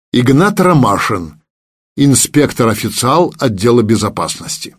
Игнат Ромашин, инспектор-официал отдела безопасности.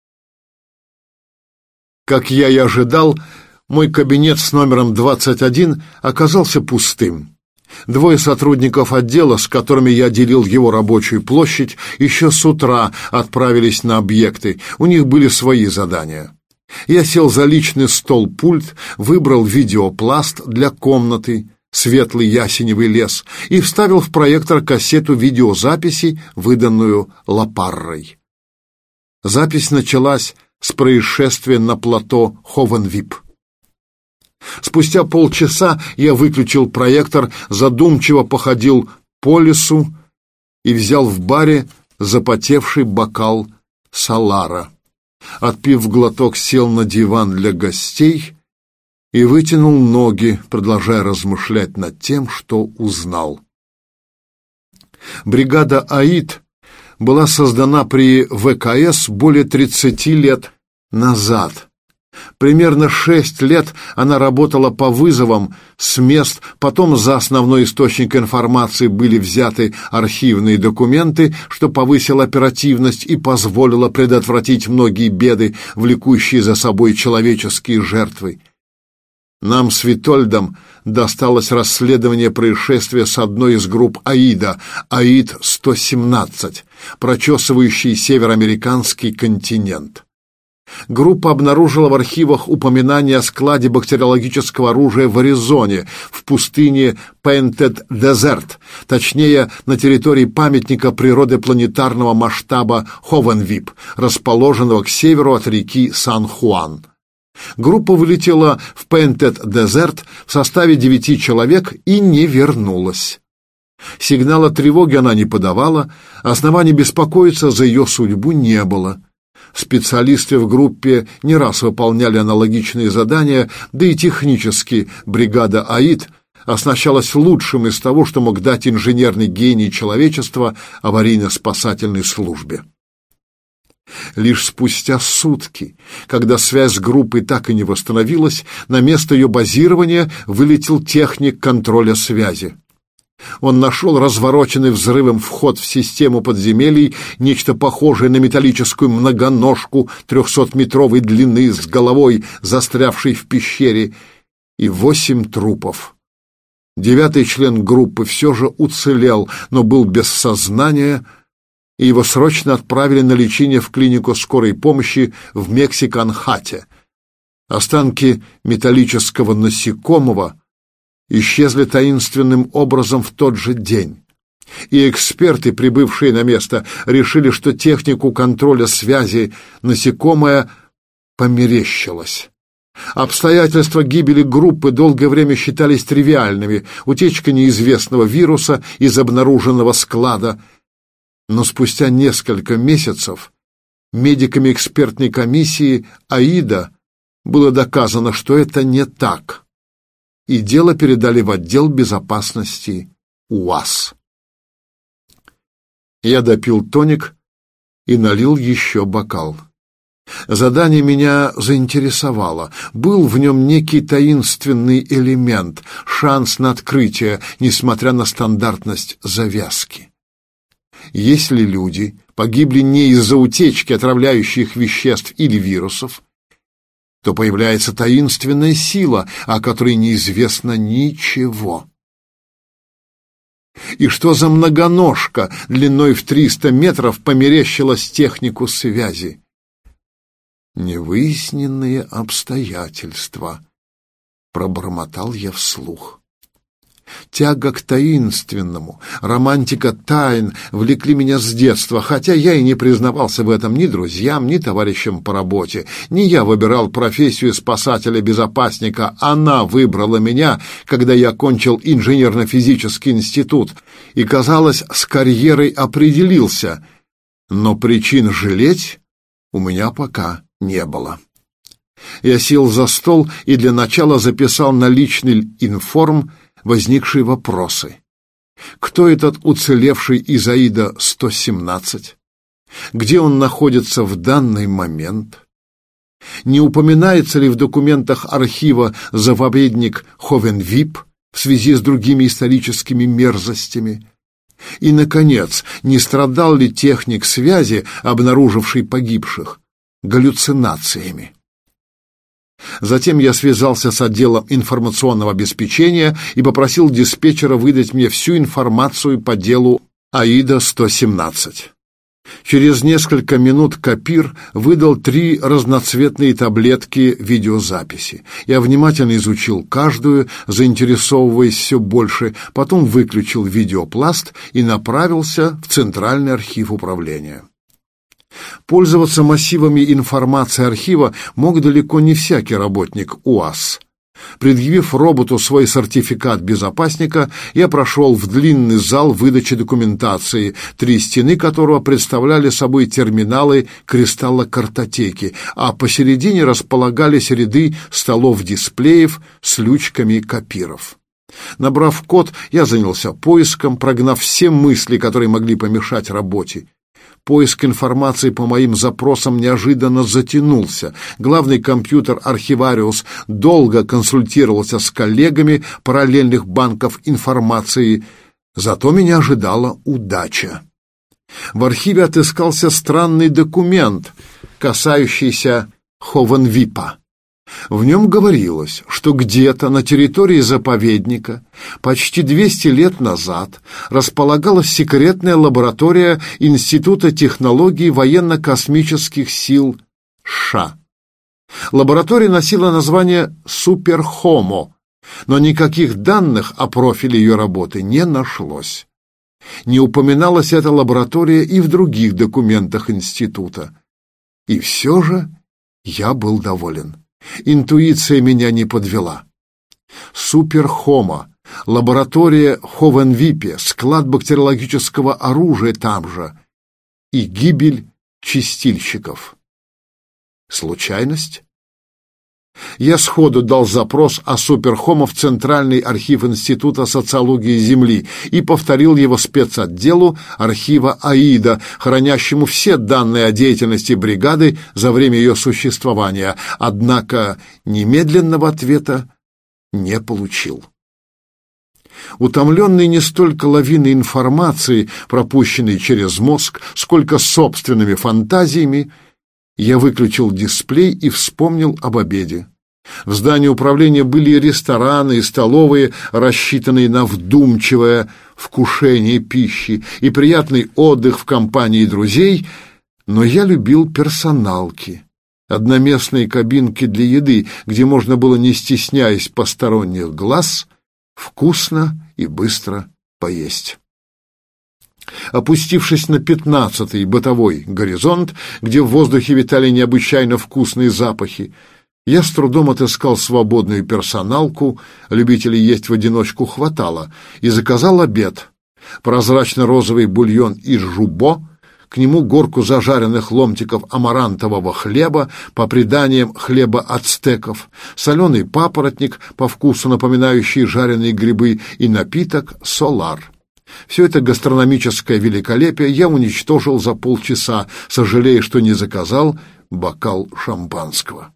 Как я и ожидал, мой кабинет с номером 21 оказался пустым. Двое сотрудников отдела, с которыми я делил его рабочую площадь, еще с утра отправились на объекты, у них были свои задания. Я сел за личный стол-пульт, выбрал видеопласт для комнаты, светлый ясеневый лес, и вставил в проектор кассету видеозаписи, выданную Лапаррой. Запись началась с происшествия на плато Ховенвип. Спустя полчаса я выключил проектор, задумчиво походил по лесу и взял в баре запотевший бокал Солара. Отпив глоток, сел на диван для гостей и вытянул ноги, продолжая размышлять над тем, что узнал. Бригада «Аид» была создана при ВКС более 30 лет назад. Примерно 6 лет она работала по вызовам с мест, потом за основной источник информации были взяты архивные документы, что повысило оперативность и позволило предотвратить многие беды, влекущие за собой человеческие жертвы. Нам с Витольдом досталось расследование происшествия с одной из групп АИДа, АИД-117, прочесывающий североамериканский континент. Группа обнаружила в архивах упоминание о складе бактериологического оружия в Аризоне, в пустыне Painted Desert, точнее, на территории памятника природы планетарного масштаба Ховенвип, расположенного к северу от реки Сан-Хуан. Группа вылетела в Painted Desert в составе 9 человек и не вернулась. Сигнала тревоги она не подавала, оснований беспокоиться за ее судьбу не было. Специалисты в группе не раз выполняли аналогичные задания, да и технически бригада АИД оснащалась лучшим из того, что мог дать инженерный гений человечества аварийно-спасательной службе. Лишь спустя сутки, когда связь с группой так и не восстановилась, на место ее базирования вылетел техник контроля связи. Он нашел развороченный взрывом вход в систему подземелий, нечто похожее на металлическую многоножку 300-метровой длины с головой, застрявшей в пещере, и 8 трупов. 9-й член группы все же уцелел, но был без сознания, и его срочно отправили на лечение в клинику скорой помощи в Мексикан-Хате. Останки металлического насекомого исчезли таинственным образом в тот же день. И эксперты, прибывшие на место, решили, что технику контроля связи насекомое померещилось. Обстоятельства гибели группы долгое время считались тривиальными: утечка неизвестного вируса из обнаруженного склада. Но спустя несколько месяцев медиками экспертной комиссии АИДа было доказано, что это не так, и дело передали в отдел безопасности УАЗ. Я допил тоник и налил еще бокал. Задание меня заинтересовало. Был в нем некий таинственный элемент, шанс на открытие, несмотря на стандартность завязки. Если люди погибли не из-за утечки отравляющих веществ или вирусов, то появляется таинственная сила, о которой неизвестно ничего. И что за многоножка длиной в 300 метров померещилась технику связи? Невыясненные обстоятельства, пробормотал я вслух. Тяга к таинственному, романтика тайн влекли меня с детства, хотя я и не признавался в этом ни друзьям, ни товарищам по работе. Не я выбирал профессию спасателя-безопасника, она выбрала меня, когда я окончил инженерно-физический институт, и, казалось, с карьерой определился, но причин жалеть у меня пока не было. Я сел за стол и для начала записал на личный информ возникшие вопросы. Кто этот уцелевший из АИДа-117? Где он находится в данный момент? Не упоминается ли в документах архива заповедник Ховенвип в связи с другими историческими мерзостями? И, наконец, не страдал ли техник связи, обнаруживший погибших, галлюцинациями? Затем я связался с отделом информационного обеспечения и попросил диспетчера выдать мне всю информацию по делу Аида-117. Через несколько минут Копир выдал 3 разноцветные таблетки видеозаписи. Я внимательно изучил каждую, заинтересовываясь все больше, потом выключил видеопласт и направился в Центральный архив управления. Пользоваться массивами информации архива мог далеко не всякий работник УАЗ. Предъявив роботу свой сертификат безопасника, я прошел в длинный зал выдачи документации, 3 стены которого представляли собой терминалы кристаллокартотеки, а посередине располагались ряды столов-дисплеев с лючками копиров. Набрав код, я занялся поиском, прогнав все мысли, которые могли помешать работе. Поиск информации по моим запросам неожиданно затянулся. Главный компьютер «Архивариус» долго консультировался с коллегами параллельных банков информации. Зато меня ожидала удача. В архиве отыскался странный документ, касающийся Ховенвипа. В нем говорилось, что где-то на территории заповедника почти 200 лет назад располагалась секретная лаборатория Института технологий военно-космических сил США. Лаборатория носила название «Суперхомо», но никаких данных о профиле ее работы не нашлось. Не упоминалась эта лаборатория и в других документах института. И все же я был доволен. Интуиция меня не подвела. Суперхомо, лаборатория Ховенвипе, склад бактериологического оружия там же и гибель чистильщиков. Случайность? Я сходу дал запрос о Суперхомо в Центральный архив Института социологии Земли и повторил его спецотделу архива Аида, хранящему все данные о деятельности бригады за время ее существования, однако немедленного ответа не получил. Утомленный не столько лавиной информации, пропущенной через мозг, сколько собственными фантазиями, я выключил дисплей и вспомнил об обеде. В здании управления были и рестораны, и столовые, рассчитанные на вдумчивое вкушение пищи, и приятный отдых в компании друзей, но я любил персоналки, одноместные кабинки для еды, где можно было, не стесняясь посторонних глаз, вкусно и быстро поесть. Опустившись на 15-й бытовой горизонт, где в воздухе витали необычайно вкусные запахи, я с трудом отыскал свободную персоналку, любителей есть в одиночку хватало, и заказал обед. Прозрачно-розовый бульон из жубо, к нему горку зажаренных ломтиков амарантового хлеба, по преданиям хлеба ацтеков, соленый папоротник, по вкусу напоминающий жареные грибы, и напиток «Солар». Все это гастрономическое великолепие я уничтожил за полчаса, сожалея, что не заказал бокал шампанского.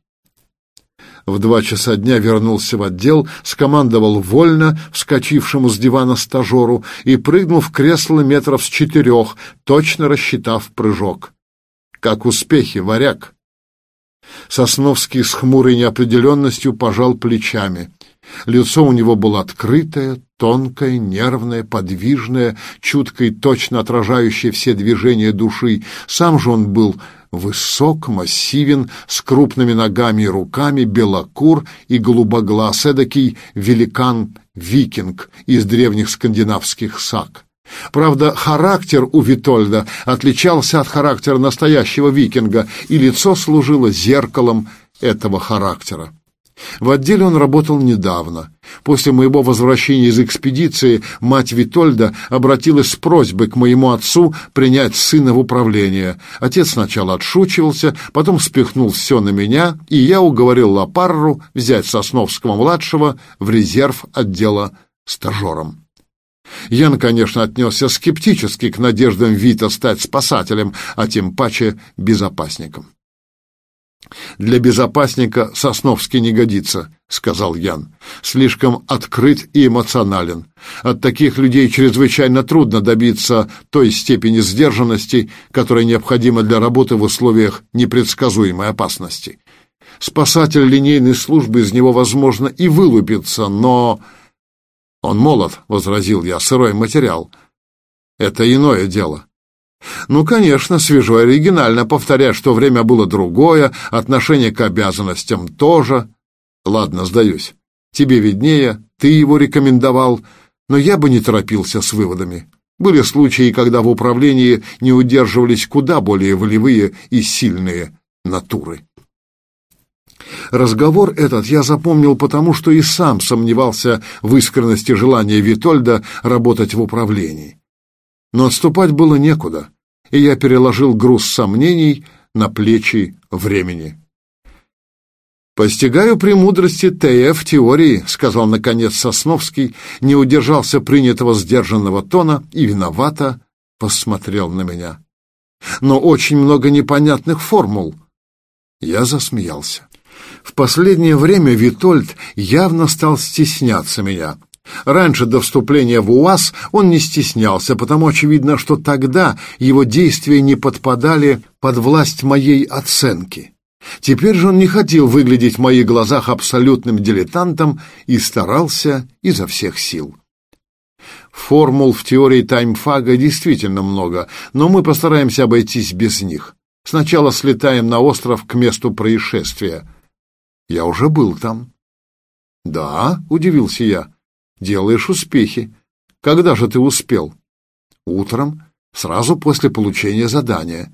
В 2 часа дня вернулся в отдел, скомандовал вольно вскочившему с дивана стажеру и прыгнул в кресло метров с 4, точно рассчитав прыжок. «Как успехи, варяг?» Сосновский с хмурой неопределенностью пожал плечами. Лицо у него было открытое, тонкое, нервное, подвижное, чутко и точно отражающее все движения души. Сам же он был высок, массивен, с крупными ногами и руками, белокур и голубоглаз, эдакий великан-викинг из древних скандинавских саг. Правда, характер у Витольда отличался от характера настоящего викинга, и лицо служило зеркалом этого характера. В отделе он работал недавно. После моего возвращения из экспедиции мать Витольда обратилась с просьбой к моему отцу принять сына в управление. Отец сначала отшучивался, потом спихнул все на меня, и я уговорил Лапарру взять Сосновского-младшего в резерв отдела стажером. Ян, конечно, отнесся скептически к надеждам Вита стать спасателем, а тем паче безопасником. «Для безопасника Сосновский не годится», — сказал Ян. «Слишком открыт и эмоционален. От таких людей чрезвычайно трудно добиться той степени сдержанности, которая необходима для работы в условиях непредсказуемой опасности. Спасатель линейной службы из него, возможно, и вылупится, но...» «Он молод», — возразил я, — «сырой материал. Это иное дело». «Ну, конечно, свежо и оригинально повторять, что время было другое, отношение к обязанностям тоже. Ладно, сдаюсь. Тебе виднее, ты его рекомендовал, но я бы не торопился с выводами. Были случаи, когда в управлении не удерживались куда более волевые и сильные натуры». Разговор этот я запомнил потому, что и сам сомневался в искренности желания Витольда работать в управлении. Но отступать было некуда, и я переложил груз сомнений на плечи времени. «Постигаю премудрости ТФ-теории», — сказал наконец Сосновский, не удержался принятого сдержанного тона и виновато посмотрел на меня. «Но очень много непонятных формул». Я засмеялся. В последнее время Витольд явно стал стесняться меня. Раньше, до вступления в УАЗ, он не стеснялся, потому очевидно, что тогда его действия не подпадали под власть моей оценки. Теперь же он не хотел выглядеть в моих глазах абсолютным дилетантом и старался изо всех сил. Формул в теории таймфага действительно много, но мы постараемся обойтись без них. Сначала слетаем на остров к месту происшествия. Я уже был там. «Да», — удивился я. «Делаешь успехи. Когда же ты успел?» «Утром, сразу после получения задания».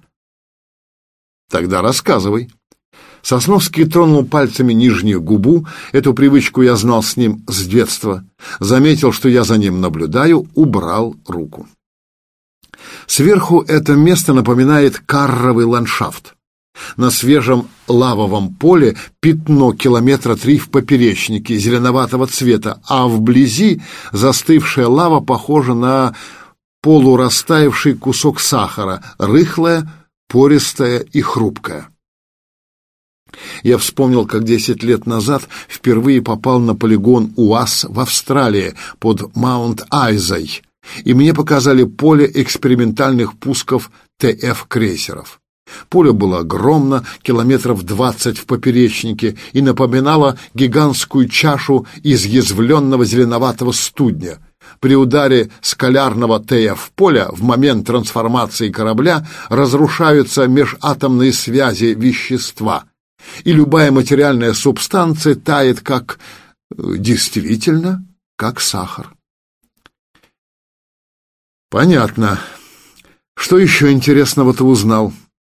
«Тогда рассказывай». Сосновский тронул пальцами нижнюю губу. Эту привычку я знал с ним с детства. Заметил, что я за ним наблюдаю, убрал руку. Сверху это место напоминает карровый ландшафт. На свежем лавовом поле пятно 3 километра в поперечнике зеленоватого цвета, а вблизи застывшая лава похожа на полурастаявший кусок сахара, рыхлая, пористая и хрупкая. Я вспомнил, как 10 лет назад впервые попал на полигон УАЗ в Австралии под Маунт-Айзой, и мне показали поле экспериментальных пусков ТФ-крейсеров. Поле было огромно, 20 километров в поперечнике, и напоминало гигантскую чашу изъязвленного зеленоватого студня. При ударе скалярного ТФ-поля в момент трансформации корабля разрушаются межатомные связи вещества, и любая материальная субстанция тает действительно, как сахар. Понятно. Что еще интересного ты узнал?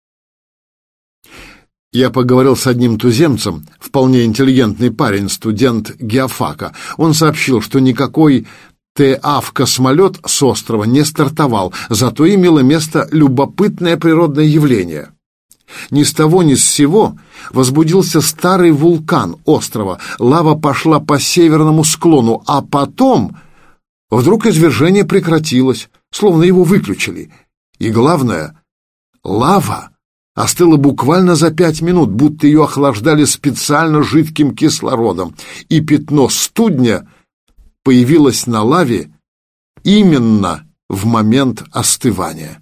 Я поговорил с одним туземцем, вполне интеллигентный парень, студент геофака. Он сообщил, что никакой ТАВ-космолет с острова не стартовал, зато имело место любопытное природное явление. Ни с того ни с сего возбудился старый вулкан острова, лава пошла по северному склону, а потом вдруг извержение прекратилось, словно его выключили. И главное, лава остыла буквально за 5 минут, будто ее охлаждали специально жидким кислородом, и пятно студня появилось на лаве именно в момент остывания.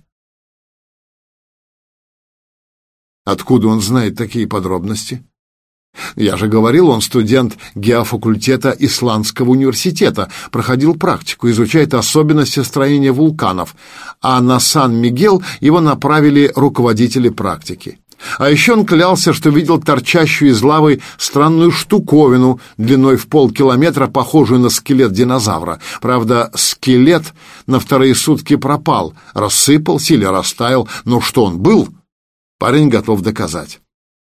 Откуда он знает такие подробности? Я же говорил, он студент геофакультета Исландского университета, проходил практику, изучает особенности строения вулканов, а на Сан-Мигел его направили руководители практики. А еще он клялся, что видел торчащую из лавы странную штуковину длиной в 0,5 километра, похожую на скелет динозавра. Правда, скелет на вторые сутки пропал, рассыпался или растаял, но что он был, парень готов доказать.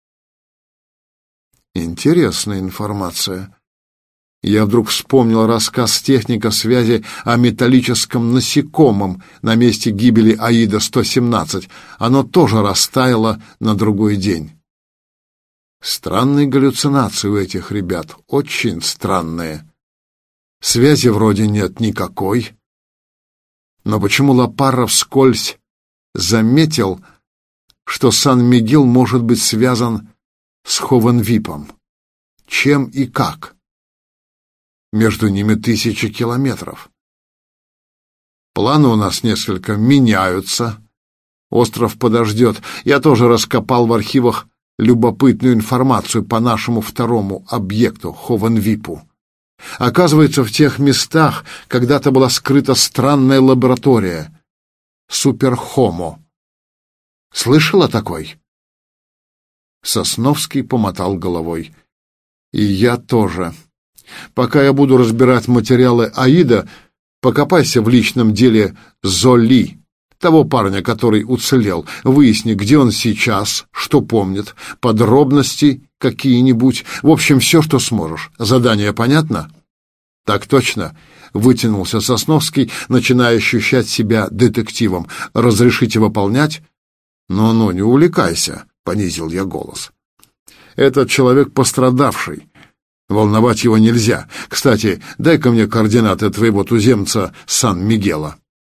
Интересная информация. Я вдруг вспомнил рассказ техника связи о металлическом насекомом на месте гибели Аида-117. Оно тоже растаяло на другой день. Странные галлюцинации у этих ребят, очень странные. Связи вроде нет никакой. Но почему Лапарра вскользь заметил, что Сан-Мигел может быть связан с Хованвипом? Чем и как? Между ними 1000 километров. Планы у нас несколько меняются. Остров подождет. Я тоже раскопал в архивах любопытную информацию по нашему второму объекту, Хованвипу. Оказывается, в тех местах когда-то была скрыта странная лаборатория — Суперхомо. Слышал о такой? Сосновский помотал головой. И я тоже. Пока я буду разбирать материалы Аида, покопайся в личном деле Золи, того парня, который уцелел. Выясни, где он сейчас, что помнит, подробности какие-нибудь. В общем, все, что сможешь. Задание понятно? Так точно. Вытянулся Сосновский, начиная ощущать себя детективом. Разрешите выполнять? Ну-ну, не увлекайся, понизил я голос. Этот человек пострадавший. Волновать его нельзя. Кстати, дай-ка мне координаты твоего туземца Сан-Мигела.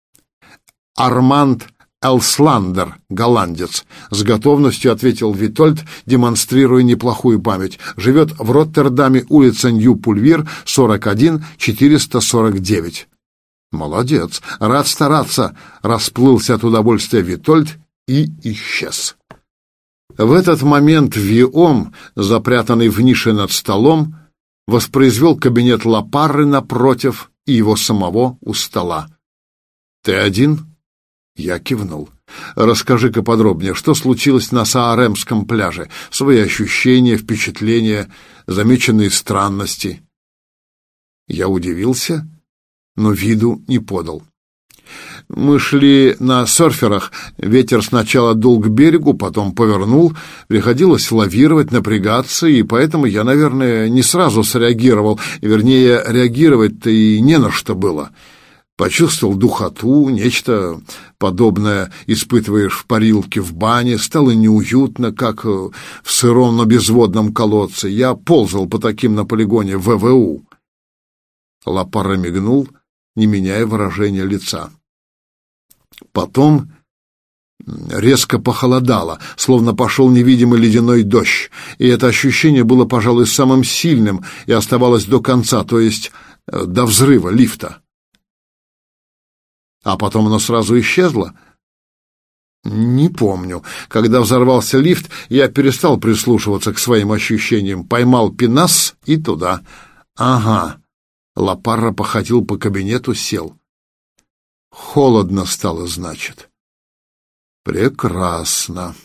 Арманд Элсландер, голландец, с готовностью ответил Витольд, демонстрируя неплохую память. Живет в Роттердаме, улица Нью-Пульвир, 41 449. Молодец, рад стараться, расплылся от удовольствия Витольд и исчез. В этот момент Виом, запрятанный в нише над столом, воспроизвел кабинет Лапарры напротив и его самого у стола. «Ты один?» Я кивнул. «Расскажи-ка подробнее, что случилось на Сааремском пляже? Свои ощущения, впечатления, замеченные странности». Я удивился, но виду не подал. Мы шли на серферах, ветер сначала дул к берегу, потом повернул, приходилось лавировать, напрягаться, и поэтому я, наверное, не сразу среагировал, вернее, реагировать-то и не на что было. Почувствовал духоту, нечто подобное испытываешь в парилке в бане, стало неуютно, как в сыром, но безводном колодце. Я ползал по таким на полигоне ВВУ. Лапарра мигнул, не меняя выражения лица. Потом резко похолодало, словно пошел невидимый ледяной дождь, и это ощущение было, пожалуй, самым сильным и оставалось до конца, то есть до взрыва лифта. А потом оно сразу исчезло? Не помню. Когда взорвался лифт, я перестал прислушиваться к своим ощущениям, поймал пенас и туда. Ага. Лапарра походил по кабинету, сел. Холодно стало, значит. Прекрасно.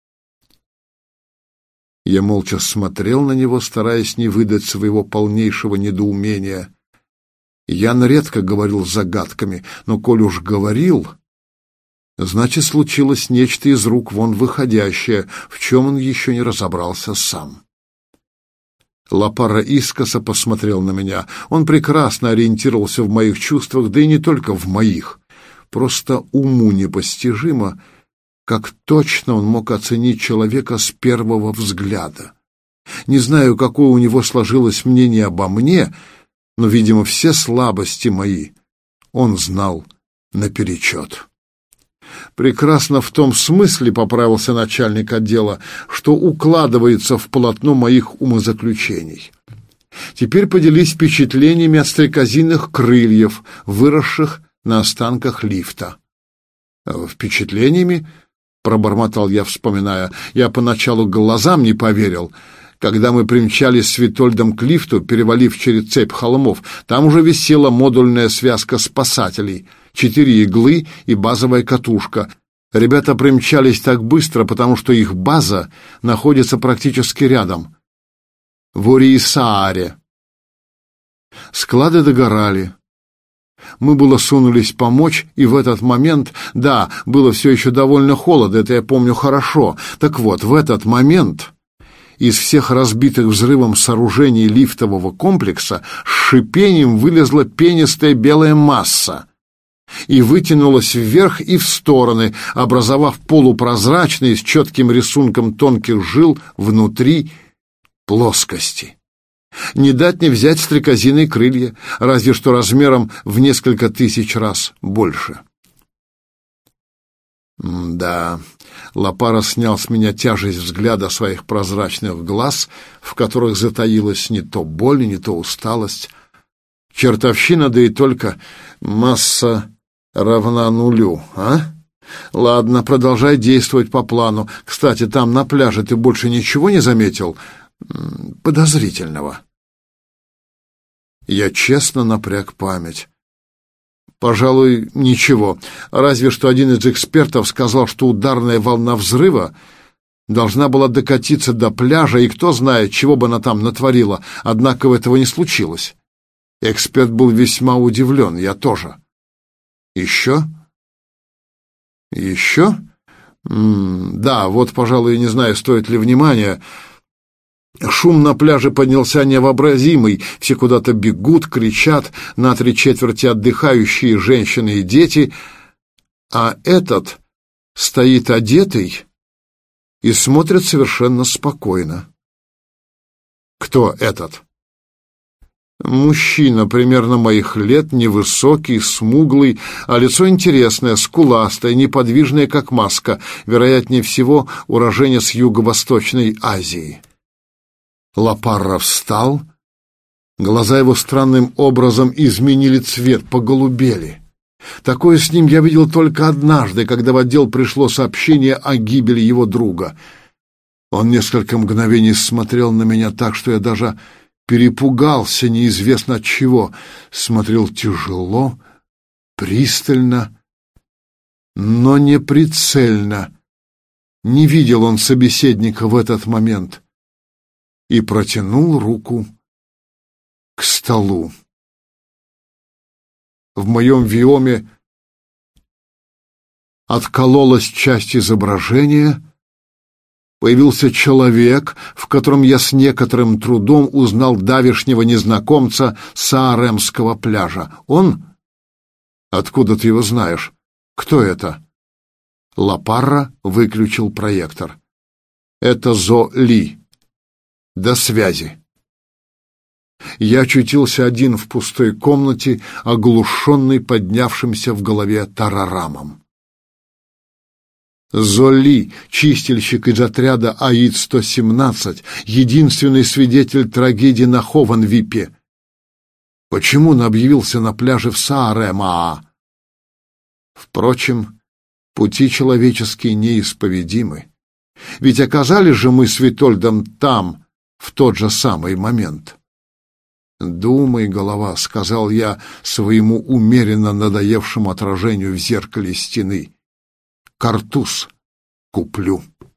Я молча смотрел на него, стараясь не выдать своего полнейшего недоумения. Ян редко говорил загадками, но коль уж говорил, значит, случилось нечто из рук вон выходящее, в чем он еще не разобрался сам. Лапарра искоса посмотрел на меня. Он прекрасно ориентировался в моих чувствах, да и не только в моих. Просто уму непостижимо, как точно он мог оценить человека с первого взгляда. Не знаю, какое у него сложилось мнение обо мне, но, видимо, все слабости мои он знал наперечет. Прекрасно в том смысле, поправился начальник отдела, что укладывается в полотно моих умозаключений. Теперь поделись впечатлениями от стрекозиных крыльев, выросших на останках лифта. Впечатлениями? Пробормотал я, вспоминая. Я поначалу глазам не поверил. Когда мы примчались с Витольдом к лифту, перевалив через цепь холмов, там уже висела модульная связка спасателей, 4 иглы и базовая катушка. Ребята примчались так быстро, потому что их база находится практически рядом, в Уриисааре. Склады догорали. Мы было сунулись помочь, и в этот момент, да, было все еще довольно холодно, это я помню хорошо. Так вот, в этот момент из всех разбитых взрывом сооружений лифтового комплекса с шипением вылезла пенистая белая масса и вытянулась вверх и в стороны, образовав полупрозрачные с четким рисунком тонких жил внутри плоскости. Не дать не взять стрекозиные крылья, разве что размером в несколько тысяч раз больше. Да, Лапара снял с меня тяжесть взгляда своих прозрачных глаз, в которых затаилась не то боль, не то усталость. Чертовщина, да и только масса равна нулю, а? Ладно, продолжай действовать по плану. Кстати, там на пляже ты больше ничего не заметил подозрительного? Я честно напряг память. Пожалуй, ничего. Разве что один из экспертов сказал, что ударная волна взрыва должна была докатиться до пляжа, и кто знает, чего бы она там натворила, однако этого не случилось. Эксперт был весьма удивлен, я тоже. Еще? Еще? Да, вот, пожалуй, не знаю, стоит ли внимания. Шум на пляже поднялся невообразимый, все куда-то бегут, кричат, на 3/4 отдыхающие женщины и дети, а этот стоит одетый и смотрит совершенно спокойно. Кто этот? Мужчина примерно моих лет, невысокий, смуглый, а лицо интересное, скуластое, неподвижное, как маска, вероятнее всего, уроженец Юго-Восточной Азии. Лапарра встал, глаза его странным образом изменили цвет, поголубели. Такое с ним я видел только однажды, когда в отдел пришло сообщение о гибели его друга. Он несколько мгновений смотрел на меня так, что я даже перепугался неизвестно от чего. Смотрел тяжело, пристально, но не прицельно. Не видел он собеседника в этот момент. И протянул руку к столу. В моем виоме откололась часть изображения. Появился человек, в котором я с некоторым трудом узнал давешнего незнакомца с Ааремского пляжа. Он? Откуда ты его знаешь? Кто это? Лапарра выключил проектор. Это Зо Ли. До связи. Я очутился один в пустой комнате, оглушенный поднявшимся в голове тарарамом. Золи, чистильщик из отряда АИД-117, единственный свидетель трагедии на Хованвипе. Почему он объявился на пляже в Саарема? Впрочем, пути человеческие неисповедимы. Ведь оказались же мы с Витольдом там в тот же самый момент. «Думай, голова», — сказал я своему умеренно надоевшему отражению в зеркале стены. «Картуз куплю».